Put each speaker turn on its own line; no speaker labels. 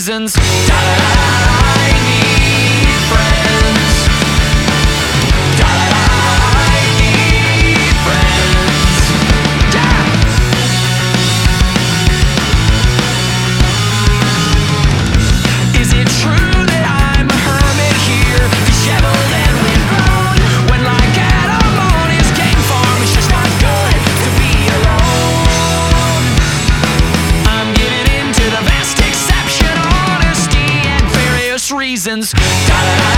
reasons. I need friends. I need friends. Yeah. Is it true that I'm a hermit here, disheveled and windblown? When like Adam came farm, it's just not good to be alone. I'm giving in to the vast exception, honesty and various reasons.